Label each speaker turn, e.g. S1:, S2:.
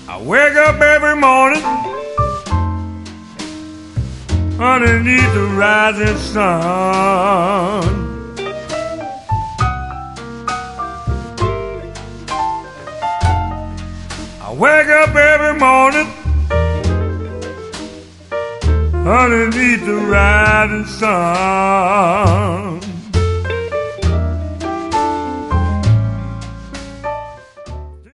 S1: I wake up every morning underneath the rising sun. I wake up every morning underneath the rising sun.